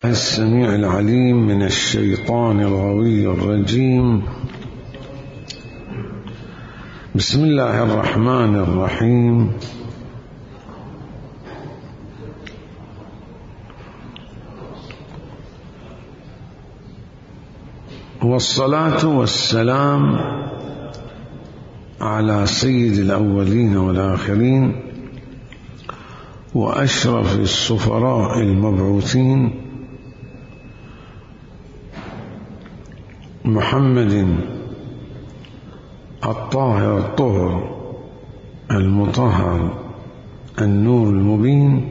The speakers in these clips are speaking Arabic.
السميع العليم من الشيطان الغوي الرجيم. بسم الله الرحمن الرحيم. والصلاة والسلام على سيد الأولين والآخرين وأشرف السفراء المبعوثين محمد الطاهر الطهر المطهر النور المبين،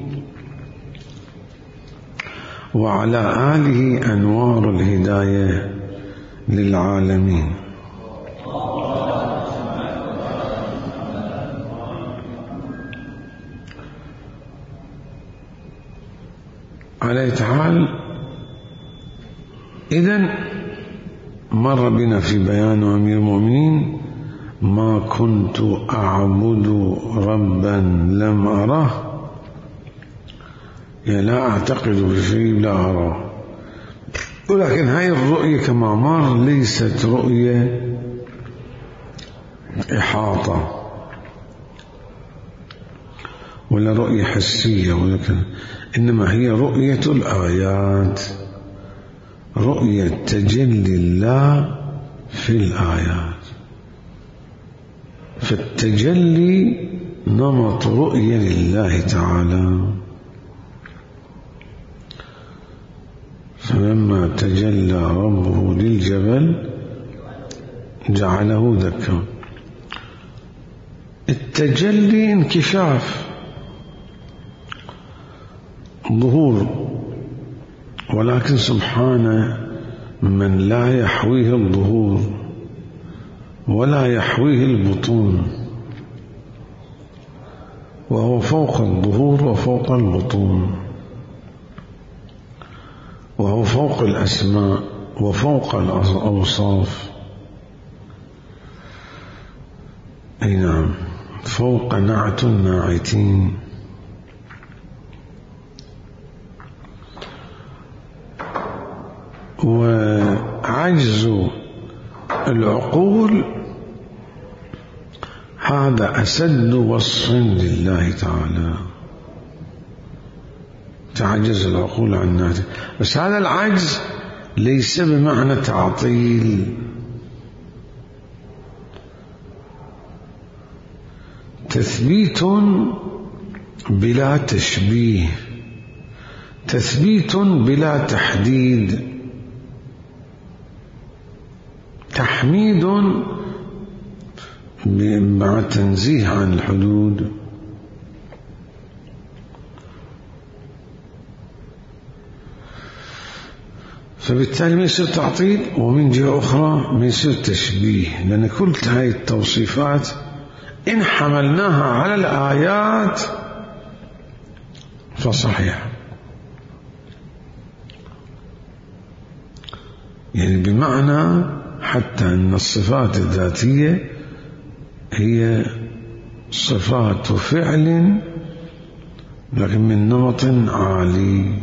وعلى آله أنوار الهداية للعالمين. على حال إذن مر بنا في بيان أمير المؤمنين: ما كنت أعبد ربا لم أره، يعني لا أعتقد بشيء لا أراه. ولكن هاي الرؤية كما مر ليست رؤية إحاطة ولا رؤية حسية، ولكن إنما هي رؤية الآيات، رؤية تجلي الله في الآيات. فالتجلي نمط رؤية لله تعالى. فلما تجلى ربه للجبل جعله دكا. التجلي انكشاف، ظهور، ولكن سبحانه من لا يحويه الظهور ولا يحويه البطون، وهو فوق الظهور وفوق البطون، وهو فوق الأسماء وفوق الأوصاف. أي نعم، فوق نعت الناعتين. وعجز العقول هذا أسد وصف لله تعالى، تعجز العقول عن ناته. بس هذا العجز ليس بمعنى تعطيل، تثبيت بلا تشبيه، تثبيت بلا تحديد، تحميد مع تنزيه عن الحدود. فبالتالي ما يصير تعطيل، ومن جهة أخرى ما يصير تشبيه، لأن كل هذه التوصيفات إن حملناها على الآيات فصحيح، يعني بمعنى حتى أن الصفات الذاتية هي صفات فعل لكن من نمط عالي.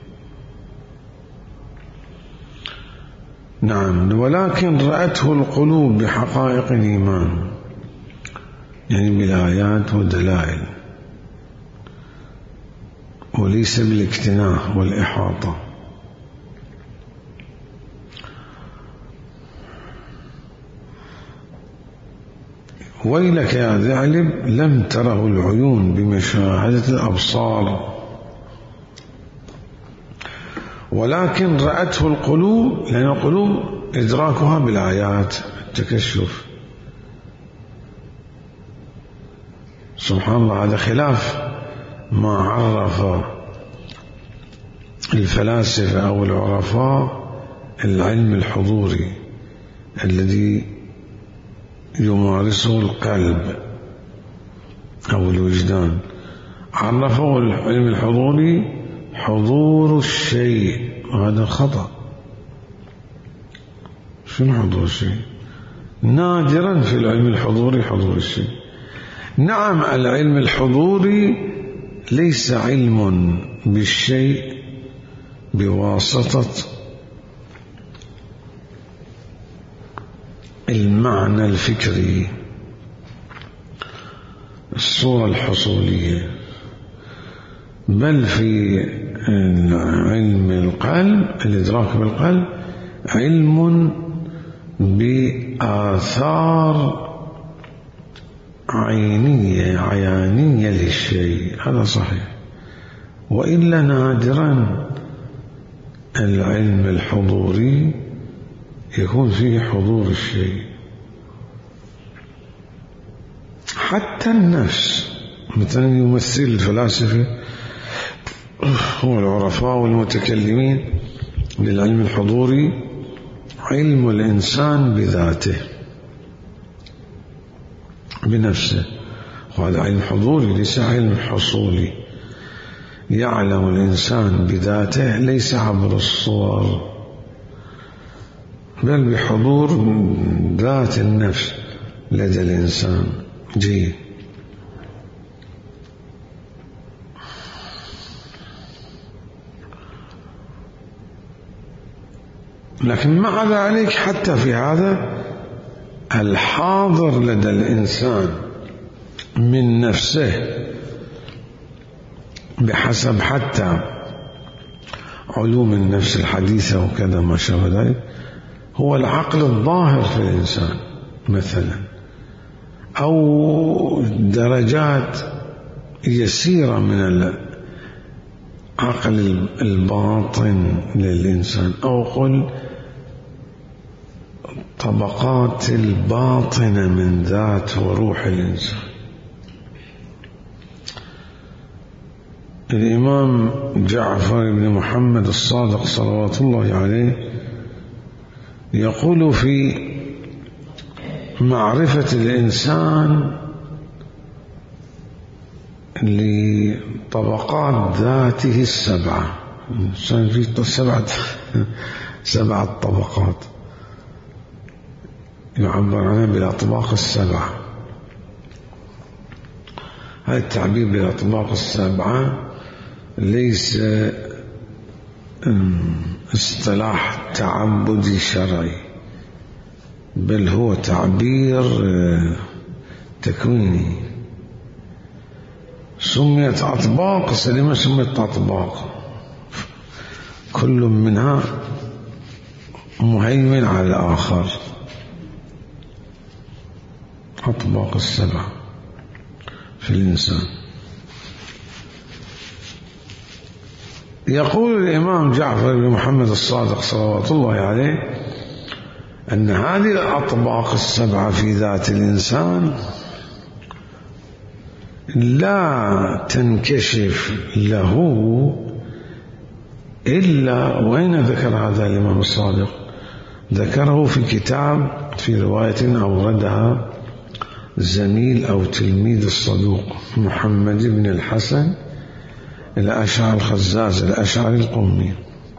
نعم، ولكن رأته القلوب بحقائق الإيمان، يعني بالآيات والدلائل، وليس بالاكتناء والإحاطة. ويلك يا ثعلب لم تره العيون بمشاهدة الأبصار، ولكن رأته القلوب، لأن القلوب إدراكها بالآيات، التكشف. سبحان الله، هذا خلاف ما عرف الفلاسفة أو العرفاء العلم الحضوري الذي يمارسه القلب أو الوجدان. عرفه العلم الحضوري حضور الشيء، وهذا خطأ. شنو حضور الشيء؟ نادرا في العلم الحضوري حضور الشيء. نعم، العلم الحضوري ليس علم بالشيء بواسطة المعنى الفكري، الصورة الحصولية، بل في علم القلب الإدراك بالقلب علم بآثار عيانية للشيء، هذا صحيح. وإلا نادرا العلم الحضوري يكون فيه حضور الشيء. حتى النفس مثلا يمثل الفلاسفة والعرفاء والمتكلمين للعلم الحضوري علم الإنسان بذاته بنفسه، وهذا علم حضوري ليس علم حصولي. يعلم الإنسان بذاته ليس عبر الصور، بل بحضور ذات النفس لدى الإنسان. جيد. لكن مع ذلك حتى في هذا الحاضر لدى الإنسان من نفسه بحسب حتى علوم النفس الحديثة وكذا ما شابه ذلك هو العقل الظاهر في الإنسان مثلا، أو درجات يسيرة من العقل الباطن للإنسان، أو قل طبقات الباطنة من ذات وروح الإنسان. الإمام جعفر بن محمد الصادق صلوات الله عليه يقول في معرفة الإنسان لطبقات ذاته السبعة، الإنسان فيه سبعة طبقات يعبر عنها بالأطباق السبعة. هذا التعبير بالأطباق السبعة ليس اصطلاح تعبدي شرعي، بل هو تعبير تكويني. سميت أطباق سليمة، سميت أطباق، كل منها مهيمن على الآخر. أطباق السبعة في الإنسان. يقول الإمام جعفر بن محمد الصادق صلوات الله عليه أن هذه الأطباق السبعة في ذات الإنسان لا تنكشف له إلا، وين ذكر هذا الإمام الصادق؟ ذكره في كتاب في رواية أوردها زميل أو تلميذ الصدوق محمد بن الحسن الأشعري الخزاز الأشعري القمي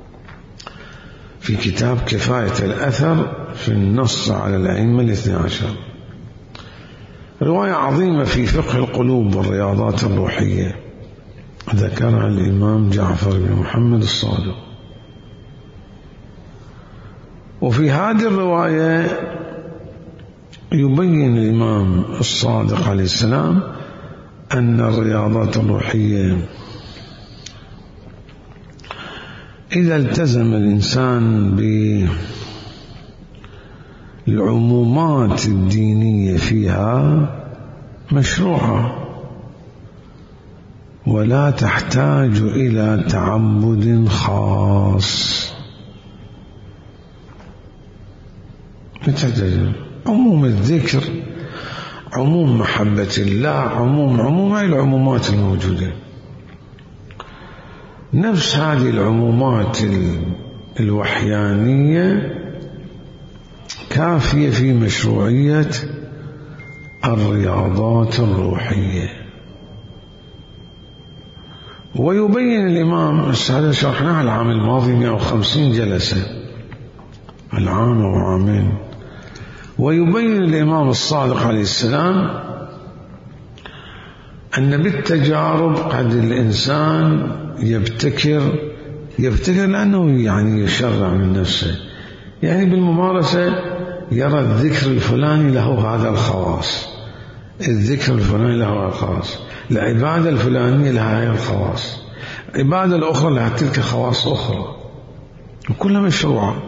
في كتاب كفاية الأثر في النص على الأئمة الاثنى عشر. رواية عظيمة في فقه القلوب والرياضات الروحية ذكرها الإمام جعفر بن محمد الصادق. وفي هذه الرواية يبين الإمام الصادق عليه السلام أن الرياضات الروحية إذا التزم الإنسان بالعمومات الدينية فيها مشروعة، ولا تحتاج إلى تعبد خاص. عموم الذكر، عموم محبة الله، عموم هاي العمومات الموجودة. نفس هذه العمومات الوحيانية كافية في مشروعية الرياضات الروحية. ويبين الإمام، هذا شرحناه العام الماضي 150 جلسة، العام وعامين. ويبين الإمام الصادق عليه السلام أن بالتجارب قد الإنسان يبتكر يفتكر لأنه يعني يشرع من نفسه، يعني بالممارسة يرى الذكر الفلاني له هذا الخواص، الذكر الفلاني له هذا الخواص، العبادة الفلانية لها هذه الخواص، العبادة الأخرى لها تلك خواص أخرى، وكلها مشروعة.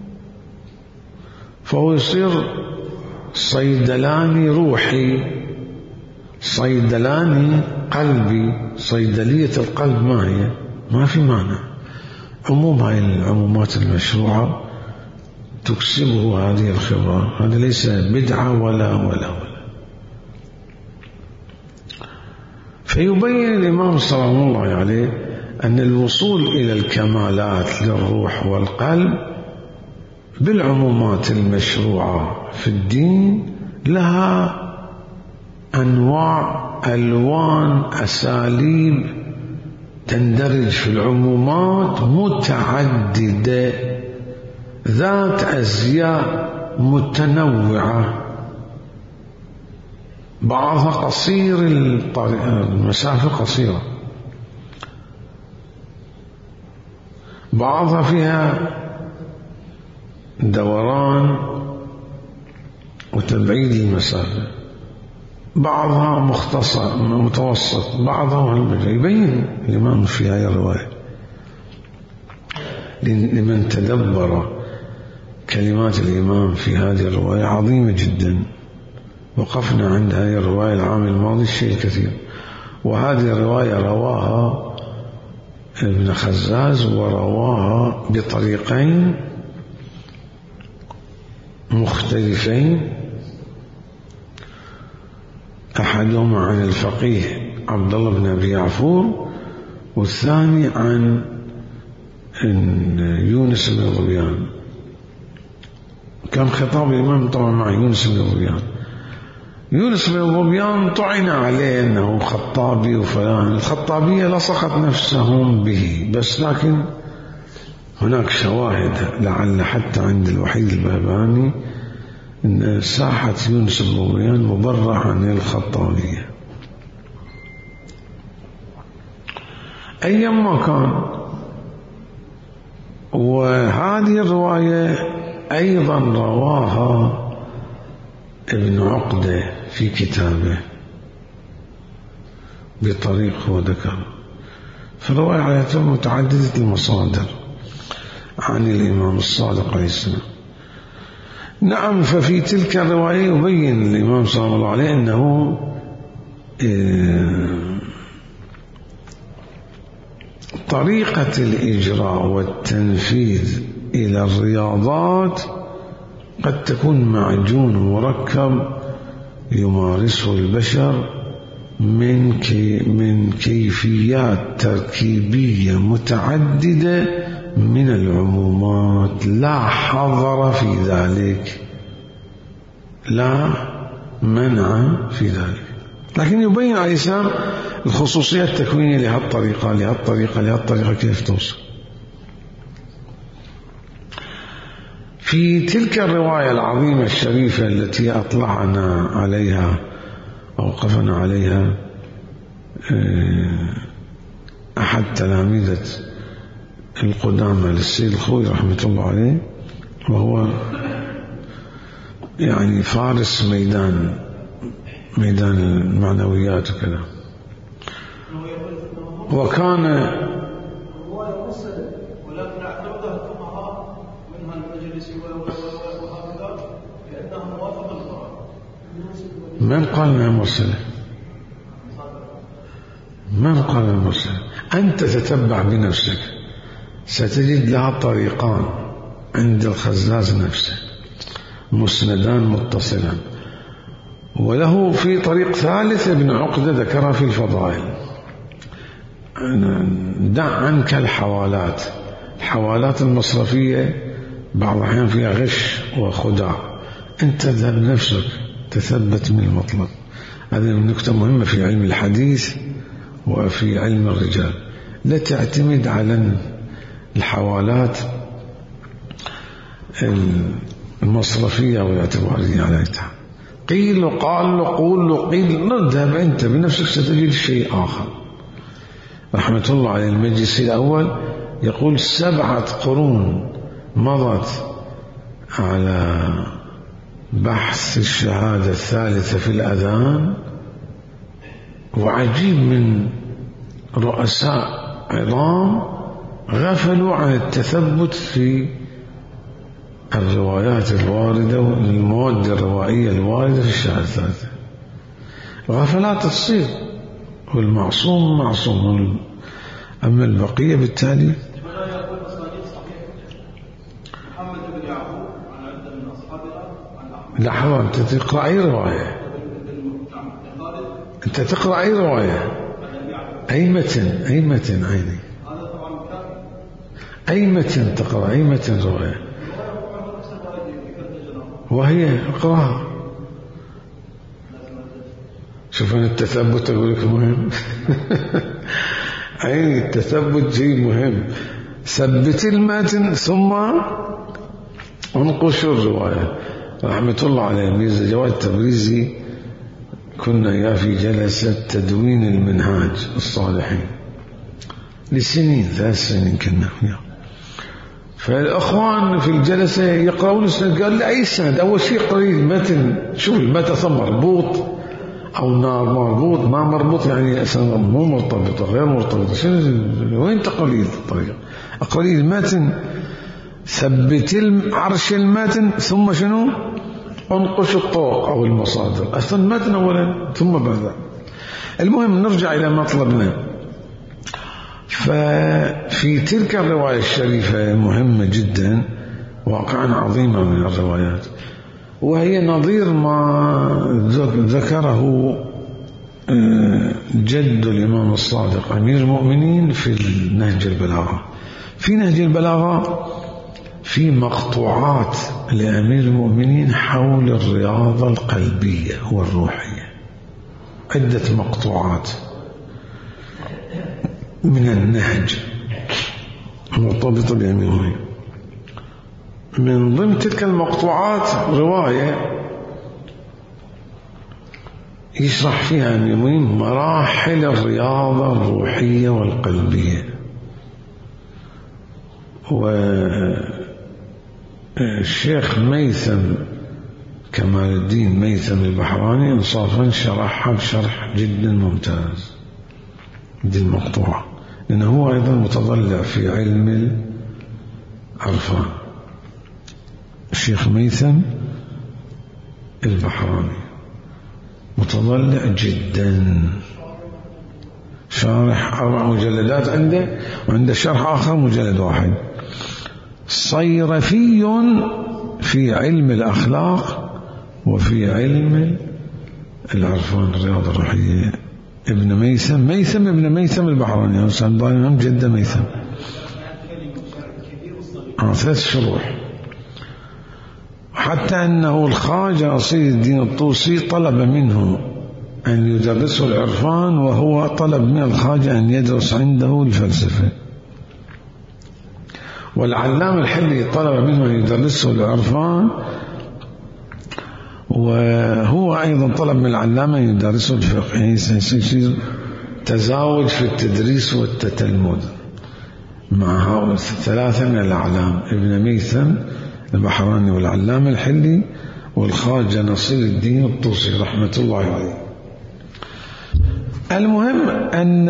فهو يصير صيدلاني روحي، صيدلاني قلبي. صيدلية القلب ما هي؟ ما في معنى. عموم هاي العمومات المشروعة تكسبه هذه الخبرة، هذا ليس بدعة ولا. فيبين الإمام سلام الله عليه أن الوصول إلى الكمالات للروح والقلب بالعمومات المشروعة في الدين لها أنواع، ألوان، أساليب تندرج في العمومات متعددة ذات أزياء متنوعة، بعضها قصير المسافة قصيرة، بعضها فيها دوران وتبعيد المسافة، بعضها مختصر متوسط، بعضها يبين الإمام في هذه الرواية لمن تدبر كلمات الإمام في هذه الرواية عظيمة جدا. وقفنا عند هذه الرواية العام الماضي الشيء الكثير، وهذه الرواية رواها ابن خزاز ورواها بطريقين مختلفين، أحدهما عن الفقيه عبد الله بن أبي يعفور، والثاني عن يونس بن ظبيان. كان خطاب الإمام طبعا مع يونس بن ظبيان. يونس بن ظبيان طعن عليه أنه خطابي وفلان، الخطابية لصقت نفسهم به، بس لكن هناك شواهد لعل حتى عند الوحيد البهبهاني أن ساحة يونس بن ظبيان مبرع عن الخطابية. أيما كان، وهذه الرواية أيضا رواها ابن عقدة في كتابه بطريق هو ذكر، فالرواية على متعددة المصادر عن الإمام الصادق عليه السلام. نعم، ففي تلك الرواية يبين الإمام صلى الله عليه أنه طريقة الإجراء والتنفيذ إلى الرياضات قد تكون معجون مركب يمارسه البشر من كيفيات تركيبية متعددة من العمومات، لا حظر في ذلك، لا منع في ذلك، لكن يبين عليه السلام الخصوصية التكوينية لهالطريقة كيف توصل. في تلك الرواية العظيمة الشريفة التي أطلعنا عليها ووقفنا عليها أحد تلاميذة القدامى للسيد الخوي رحمة الله عليه، وهو يعني فارس ميدان المعنويات وكذا، وكان ولكن اعترضها الفقهاء منها المجلس وهكذا لأنها موافقة للقرآن. من قال انها مرسلة؟ من قال انها مرسلة؟ أنت تتبع بنفسك ستجد لها طريقان عند الخزاز نفسه مسندان متصلان، وله في طريق ثالث ابن عقدة ذكرها في الفضائل. دع عنك الحوالات المصرفية بعض الأحيان فيها غش وخداع، أنت ذهب نفسك تثبت من المطلب. هذه نكتة مهمة في علم الحديث وفي علم الرجال، لا تعتمد على الحوالات المصرفية والاعتبارية عليها. قيل وقال قول قيل، نذهب أنت بنفسك ستجد شيء آخر. رحمة الله عليه المجلس الأول يقول 7 قرون مضت على بحث الشهادة الثالثة في الأذان، وعجيب من رؤساء عظام غفلوا عن التثبت في الروايات الواردة والمواد الروائية الواردة في الشهادة الثالثة. غفلات تصير، والمعصوم معصوم، أما البقية بالتالي. لحظة، أنت تقرأ أي رواية؟ أنت تقرأ أي رواية؟ أي متن عيني؟ أي متن تقرأ؟ أي متن رواية؟ وهي اقرأها. شوف أنا التثبت أقول لك مهم. عيني التثبت شيء مهم. ثبت المتن ثم انقش الرواية. رحمة الله عليه ميرزا جواد التبريزي كنا إياه في جلسة تدوين المنهاج الصالحين لسنين، 3 سنين كنا فيها. فالأخوان في الجلسة يقرؤون السند، قال لي أي سند؟ أول شيء قرأي المتن، شوف المتن ثم مربوط أو مربوط، ما مربوط يعني مو مرتبطة، غير مرتبطة، شنو وين تقرأي الطريقة؟ أقرأي المتن، ثبت عرش المتن، ثم شنو؟ انقش الطرق أو المصادر. أصلا المتن أولا ثم بعد. المهم نرجع إلى مطلبنا. ففي تلك الرواية الشريفة مهمة جدا، واقعا عظيمة من الروايات، وهي نظير ما ذكره جد الإمام الصادق أمير المؤمنين في نهج البلاغة. في نهج البلاغة في مقطوعات لأمير المؤمنين حول الرياضة القلبية والروحية، عدة مقطوعات من النهج مرتبطة بأمير المؤمنين. من ضمن تلك المقطوعات رواية يشرح فيها أمير المؤمنين مراحل الرياضة الروحية والقلبية. والشيخ ميثم كمال الدين ميثم البحراني انصافا شرحها بشرح جدا ممتاز دي المقطوعة، لأنه هو أيضا متضلع في علم العرفان. الشيخ ميثم البحراني متضلع جدا، شارح 4 مجلدات عنده، وعنده شرح آخر مجلد 1. صيرفي في علم الأخلاق وفي علم العرفان الرياضة الروحية. ابن ميثم ابن ميثم البحراني، هم جدة ميثم. 3 شروح. حتى أنه الخواجة أصيل الدين الطوسي طلب منه أن يدرسه العرفان، وهو طلب من الخواجة أن يدرس عنده الفلسفة. والعلامة الحلي طلب منه أن يدرسه العرفان، وهو أيضا طلب من العلامة أن يدرسه الفقه. يعني يصير تزاوج في التدريس والتتلمذ مع هؤلاء 3 من الأعلام، ابن ميثم البحراني والعلامة الحلي والخواجة نصير الدين الطوسي رحمة الله عليه. المهم أن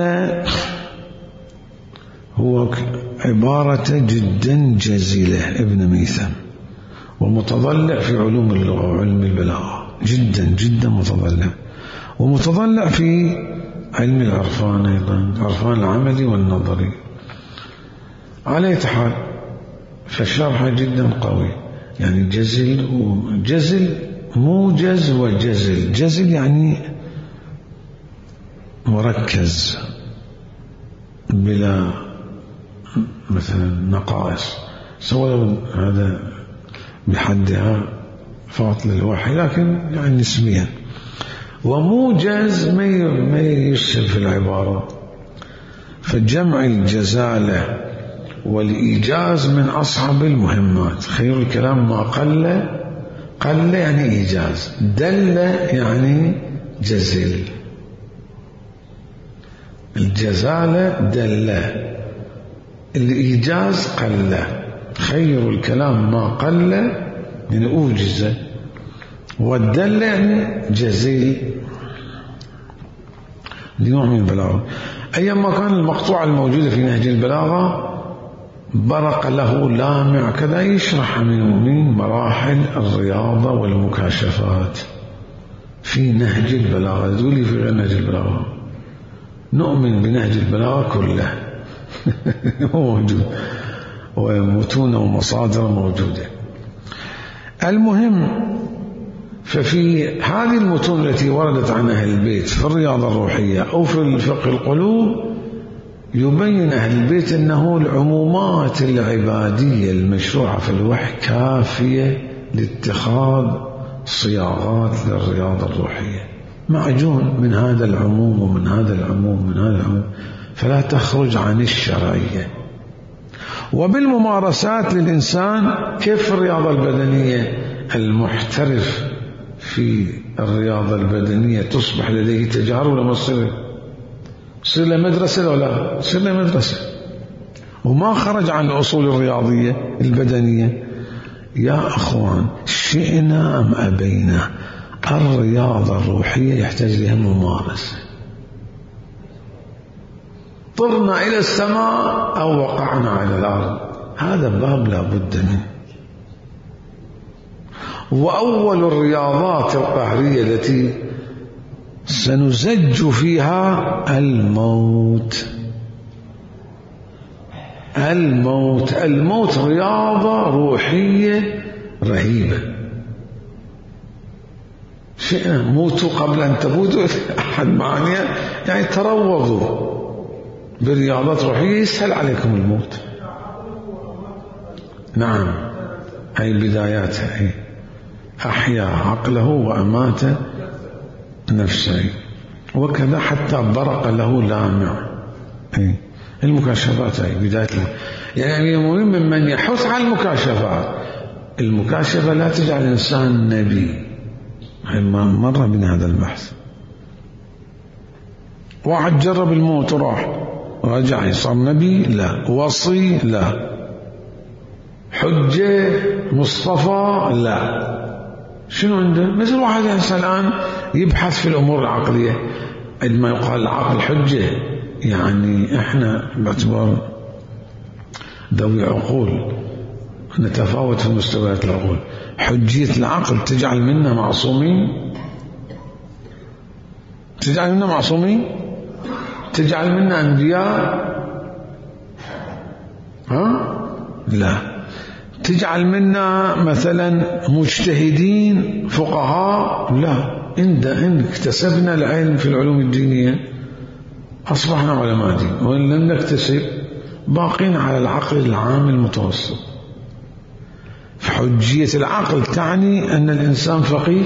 هو عبارة جدا جزيلة ابن ميثم، ومتضلع في علوم اللغة وعلم البلاغة، جدا جدا متضلع، ومتضلع في علم العرفان أيضا، العرفان العملي والنظري. على أي حال فشرحه جدا قوي، يعني جزل موجز وجزل. جزل يعني مركز بلا مثلا نقائص، سواء هذا بحدها فقط للوحي، لكن يعني نسبيا. وموجز ما يسهل في العبارة، فجمع الجزالة والإيجاز من أصعب المهمات. خير الكلام ما قل يعني إيجاز، دل يعني جزل. الجزالة دل، الإيجاز قل، خير الكلام ما قل يعني أوجز، والدل يعني جزيل، دي نوع من البلاغة. أيما كان المقطوعة الموجودة في نهج البلاغة برق له لامع كذا يشرح من مراحل الرياضة والمكاشفات في نهج البلاغة. تقولي في غير نهج البلاغة؟ نؤمن بنهج البلاغة كله موجود، ومتون ومصادر موجودة. المهم، ففي هذه المتون التي وردت عن أهل البيت في الرياضة الروحية أو في الفقه القلوب يبين أهل البيت أنه العمومات العبادية المشروعة في الوحي كافية لاتخاذ صياغات للرياضة الروحية، معجون من هذا العموم ومن هذا العموم ومن هذا العموم، فلا تخرج عن الشرعية. وبالممارسات للإنسان كيف الرياضة البدنية، المحترف في الرياضة البدنية تصبح لديه تجارب ولا ما تصير له مدرسة ولا تصير له مدرسة، وما خرج عن الأصول الرياضية البدنية. يا أخوان، شئنا أم أبينا الرياضة الروحية يحتاج لها ممارسة. طرنا إلى السماء أو وقعنا على الأرض، هذا باب لا بد منه. وأول الرياضات القهرية التي سنزج فيها الموت. الموت رياضة روحية رهيبة. شئنا موتوا قبل أن تموتوا، أحد معانيها يعني تروضوا برياضات روحية يسهل عليكم الموت. نعم، أي بداياتها، أي أحيا عقله وأمات نفسه، وكذا حتى برق له لامع. أي المكاشفات هي بدايتها، يعني المهم من يحث على المكاشفات. المكاشفة لا تجعل الإنسان نبي، مر بنا هذا البحث. واحد جرب الموت وراح رجع صار نبي؟ لا. وصي؟ لا. حجة مصطفى؟ لا. شنو عنده؟ مثل واحد الآن يبحث في الأمور العقلية، عندما يقال العقل حجة، يعني احنا باعتبار ذوي عقول نتفاوت في مستويات العقول. حجية العقل تجعل منا معصومين؟ تجعل منا معصومين؟ تجعل منا أنبياء؟ لا. تجعل منا مثلا مجتهدين فقهاء؟ لا. إن اكتسبنا العلم في العلوم الدينية أصبحنا علماء دين، وإن لم نكتسب باقين على العقل العام المتوسط. فحجية العقل تعني أن الإنسان فقيه؟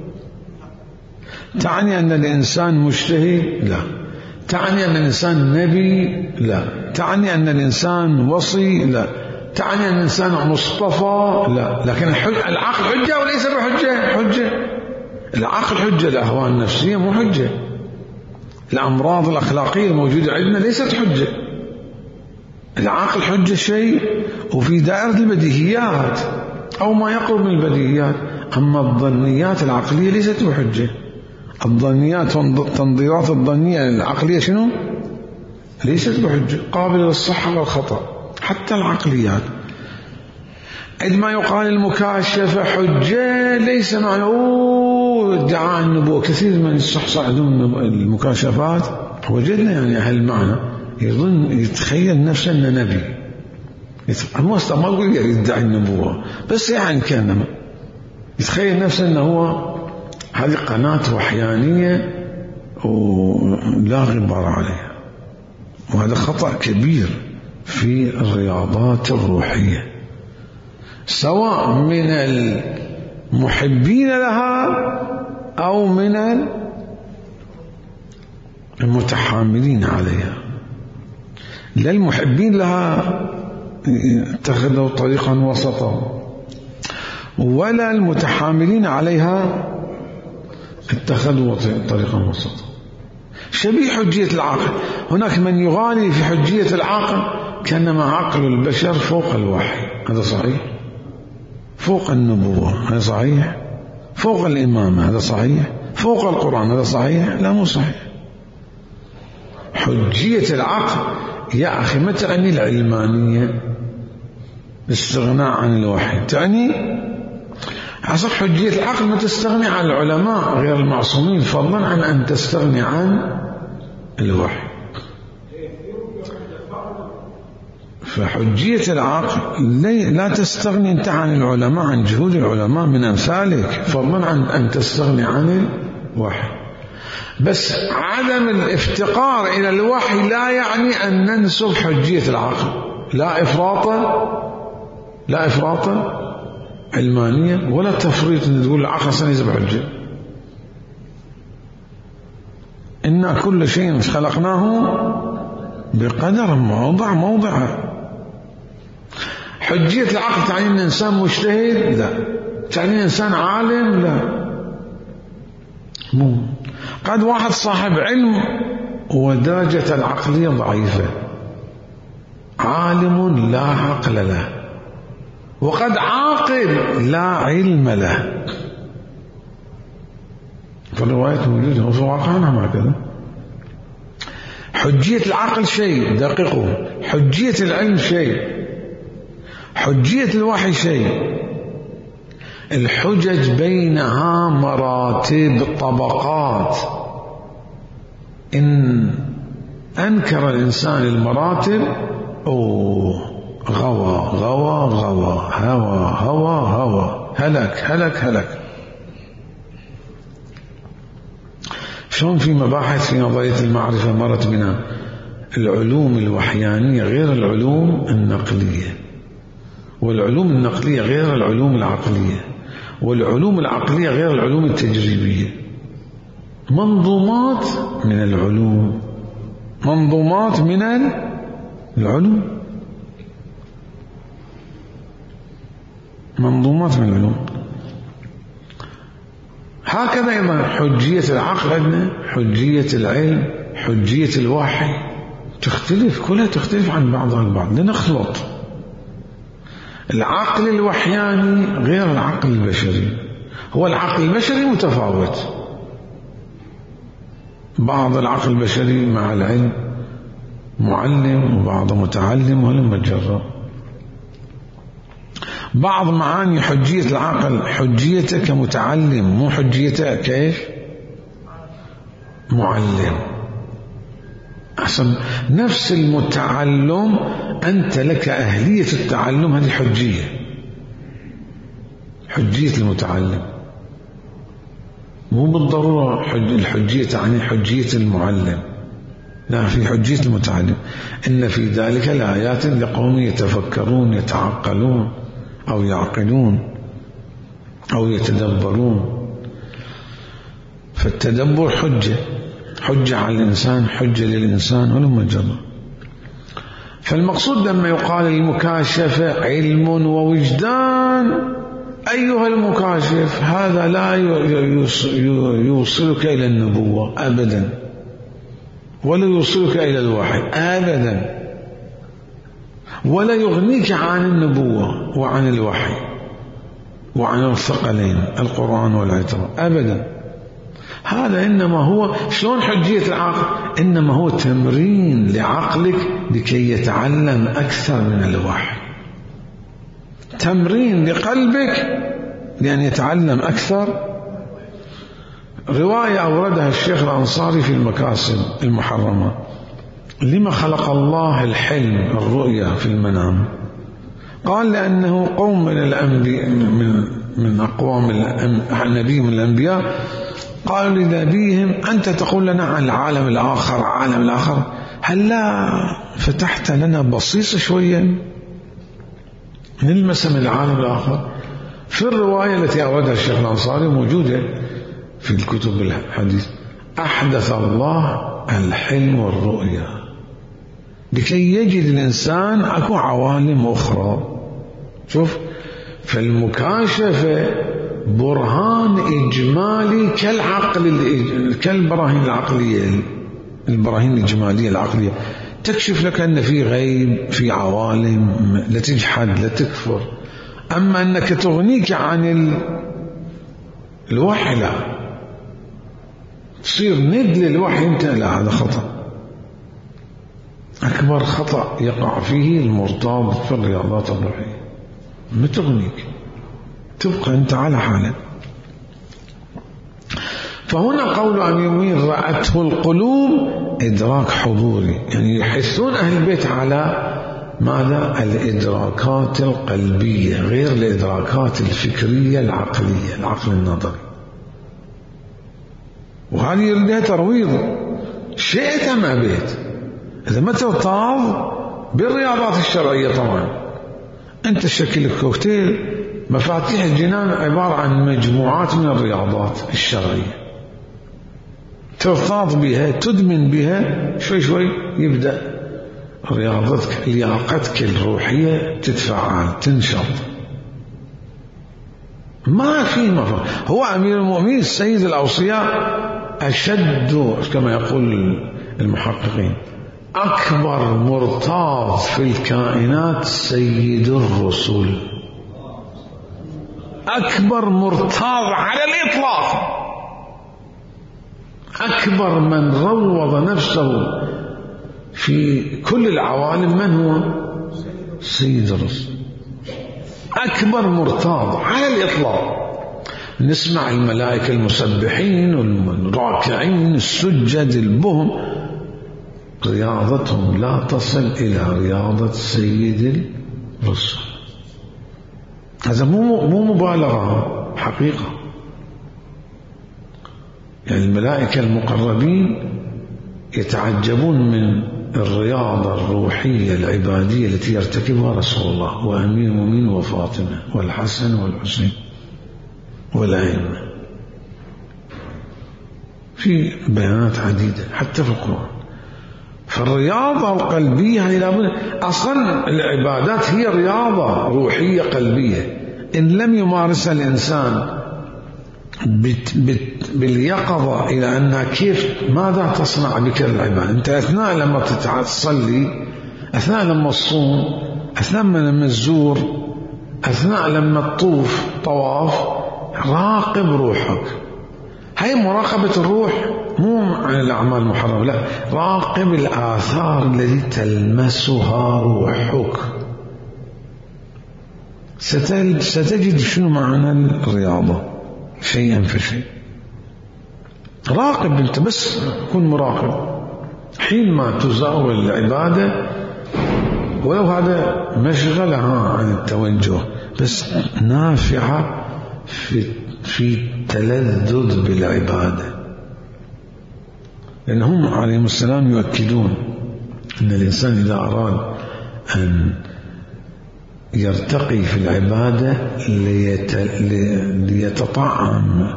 تعني أن الإنسان مجتهد؟ لا. تعني أن الإنسان نبي؟ لا. تعني أن الإنسان وصي؟ لا. تعني أن الإنسان مصطفى؟ لا. لكن العقل حجة وليس بحجة؟ حجة. العقل حجة، الأهواء النفسية مو حجة، الأمراض الأخلاقية الموجودة عندنا ليست حجة. العقل حجة شيء وفي دائرة البديهيات أو ما يقرب من البديهيات، أما الظنيات العقلية ليست بحجة. الظنيات والتنظيرات الظنية العقلية شنو؟ ليست بحجة، قابلة للصحة والخطأ. حتى العقليات عندما يقال المكاشفة حجة ليس معنى ادعاء النبوة. كثير من الصحصح عندهم المكاشفات وجدنا يعني أهل المعنى يظن يتخيل نفسه أنه نبي، ما يقول يدعي النبوة، بس يعني كان يتخيل نفسه أنه هو هذه قناة وحيانية ولا غبار عليها. وهذا خطأ كبير في الرياضات الروحية، سواء من المحبين لها أو من المتحاملين عليها. لا المحبين لها اتخذوا طريقا وسطا، ولا المتحاملين عليها اتخذوا طريقا وسطا. شبيه حجية العقل، هناك من يغالي في حجية العقل كأنما عقل البشر فوق الوحي، هذا صحيح؟ فوق النبوة، هذا صحيح؟ فوق الإمامة، هذا صحيح؟ فوق القرآن، هذا صحيح؟ لا، مو صحيح. حجية العقل يا أخي ما تعني العلمانية الاستغناء عن الوحي، تعني عصر حجية العقل ما تستغني عن العلماء غير المعصومين، فضلا عن أن تستغني عن الوحي. فحجية العقل لا تستغني أنت عن العلماء، عن جهود العلماء من أمثالك، فضلا عن أن تستغني عن الوحي. بس عدم الافتقار إلى الوحي لا يعني أن ننسب حجية العقل، لا إفراطا علمانية ولا تفريط أن تقول العقل سنجب حجة. إن كل شيء خلقناه بقدر موضعه. حجية العقل تعني أن إنسان مجتهد؟ لا. تعني إنسان عالم؟ لا. مو قد واحد صاحب علم ودرجة العقلية ضعيفة، عالم لا عقل له، وقد عاقل لا علم له. فالرواية موجودة وفي واقعنا هكذا. حجية العقل شيء دقيقه، حجية العلم شيء، حجية الوحي شيء. الحجج بينها مراتب طبقات، إن أنكر الإنسان المراتب غوى غوى غوى، هوى هوى هوى، هلك هلك هلك. شلون في مباحث في نظرية المعرفة مرت بنا العلوم الوحيانية غير العلوم النقلية، والعلوم النقلية غير العلوم العقلية، والعلوم العقلية غير العلوم التجريبية. منظومات من العلوم، منظومات من العلوم، منظومات من العلوم. هكذا أيضا حجية العقل عندنا، حجية العلم، حجية الوحي تختلف، كلها تختلف عن بعضها البعض، لنخلط. العقل الوحياني غير العقل البشري، هو العقل البشري متفاوت، بعض العقل البشري مع العلم معلم وبعض متعلم ولم يتجرب. بعض معاني حجية العقل حجيته كمتعلم، مو حجيته كيف معلم. أحسن، نفس المتعلم أنت لك أهلية التعلم، هذه حجية، حجية المتعلم، مو بالضرورة الحجية تعني حجية المعلم، لا، في حجية المتعلم. إن في ذلك لآيات لقوم يتفكرون يتعقلون أو يعقلون أو يتدبرون. فالتدبر حجة على الإنسان، حجة للإنسان ولم يجرب. فالمقصود لما يقال المكاشفة علم ووجدان، أيها المكاشف، هذا لا يوصلك إلى النبوة أبدا، ولا يوصلك إلى الوحي أبدا، ولا يغنيك عن النبوة وعن الوحي وعن الثقلين القرآن والعترة أبدا. هذا إنما هو شلون حجية العقل، إنما هو تمرين لعقلك لكي يتعلم أكثر من الوحي، تمرين لقلبك لأن يتعلم أكثر. رواية أوردها الشيخ الأنصاري في المكاسب المحرمة: لما خلق الله الحلم الرؤيا في المنام؟ قال: لأنه قوم من الأنبياء، من أقوام النبي من الأنبياء، قالوا لنبيهم: أنت تقول لنا عن العالم الآخر، عالم الآخر، هل لا فتحت لنا بصيصة شوية نلمس من العالم الآخر؟ في الرواية التي أوردها الشيخ الأنصاري موجودة في الكتب الحديث: أحدث الله الحلم والرؤيا لكي يجد الإنسان أكو عوالم أخرى. شوف، فالمكاشفة برهان إجمالي كالبراهين العقلية، البراهين الإجمالية العقلية، تكشف لك أن في غيب، في عوالم، لا تجحد لا تكفر. أما أنك تغنيك عن الوحي لا، تصير ند للوحي أنت، لا، هذا خطأ. أكبر خطأ يقع فيه المرتاض في الرياضات الروحية، ما تغنيك، تبقى أنت على حالك. فهنا قول أمير المؤمنين رأته القلوب إدراك حضوري، يعني يحسون أهل البيت على ماذا؟ الإدراكات القلبية غير الإدراكات الفكرية العقلية، العقل النظري. وهذه يريدها ترويض، شئت أم أبيت. إذا ما ترتاض بالرياضات الشرعية طبعا، أنت شكل الكوكتيل مفاتيح الجنان عبارة عن مجموعات من الرياضات الشرعية، ترتاض بها، تدمن بها، شوي شوي يبدأ رياضتك، لياقتك الروحية تتفعل، تنشط. ما في مفر. هو أمير المؤمنين السيد الأوصياء أشد، كما يقول المحققين، أكبر مرتاض في الكائنات سيد الرسل، أكبر مرتاض على الإطلاق، أكبر من روض نفسه في كل العوالم من هو؟ سيد الرسل، أكبر مرتاض على الإطلاق. نسمع الملائكة المسبحين والراكعين السجد البهم، رياضتهم لا تصل إلى رياضة سيد الرسل. هذا مو مبالغة، حقيقة. يعني الملائكة المقربين يتعجبون من الرياضة الروحية العبادية التي يرتكبها رسول الله وأمير المؤمنين وفاطمة والحسن والحسين والأئمة، في بيانات عديدة حتى في القرآن. فالرياضة القلبية هي لابد. أصلا العبادات هي رياضة روحية قلبية، إن لم يمارسها الإنسان باليقظة إلى أنها كيف ماذا تصنع بك العبادة. أنت أثناء لما تصلي، أثناء لما تصوم، أثناء لما تزور، أثناء لما تطوف طواف، راقب روحك. هاي مراقبة الروح مو عن الأعمال المحرمة، لا، راقب الآثار التي تلمسها روحك. ستجد شنو معنى الرياضة شيئا فشيء. راقب أنت، بس كن مراقب حينما تزاول العبادة، ولو هذا مشغلها عن التوجه، بس نافعة في التلذذ بالعبادة. لأنهم عليهم السلام يؤكدون أن الإنسان إذا أراد أن يرتقي في العبادة ليتطعم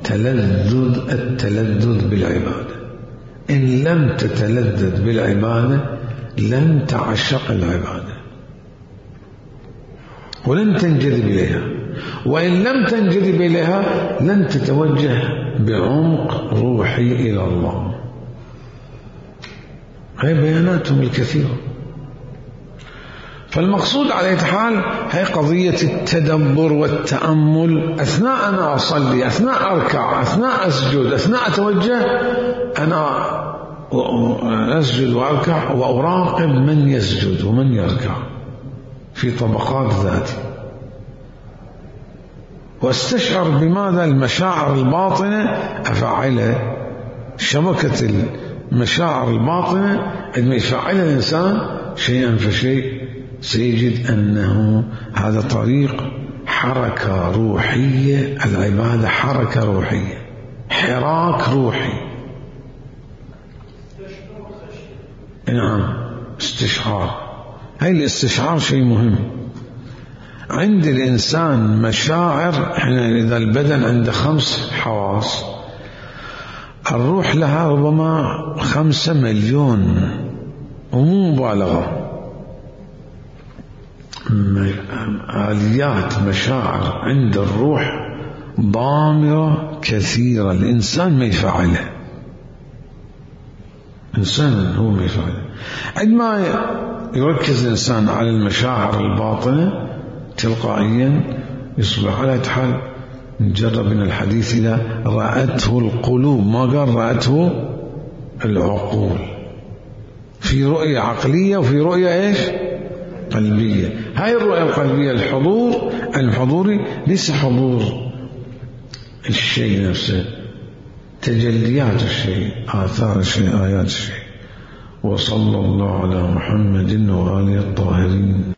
التلذذ بالعبادة. إن لم تتلذذ بالعبادة لن تعشق العبادة ولن تنجذب إليها، وإن لم تنجذب إليها لن تتوجه بعمق روحي إلى الله. هي بياناتهم الكثيرة. فالمقصود على أي حال هي قضية التدبر والتأمل. أثناء أنا أصلي، أثناء أركع، أثناء أسجد، أثناء أتوجه، أنا أسجد وأركع وأراقب من يسجد ومن يركع في طبقات ذاتي، واستشعر بماذا المشاعر الباطنة أفعلها. شبكة المشاعر الباطنة عندما يفعلها الإنسان شيئا فشيء سيجد أنه هذا طريق حركة روحية. العبادة حركة روحية، حراك روحي. نعم، استشعار. هاي الاستشعار شيء مهم. عند الإنسان مشاعر. احنا إذا البدن عنده 5 حواس، الروح لها ربما 5 مليون، ومو مبالغة. آليات مشاعر عند الروح ضامرة كثيرة، الإنسان ما يفعلها. إنسان هو ما يفعل. عندما يركز الإنسان على المشاعر الباطنة تلقائيا يصبح على حال. نجرب من الحديث إذا رأته القلوب، ما قال رأته العقول، في رؤية عقلية وفي رؤية إيش؟ قلبية. هاي الرؤية القلبية الحضوري ليس حضور الشيء نفسه، تجليات الشيء، آثار الشيء، آيات الشيء. وصلى الله على محمد وآله الطاهرين.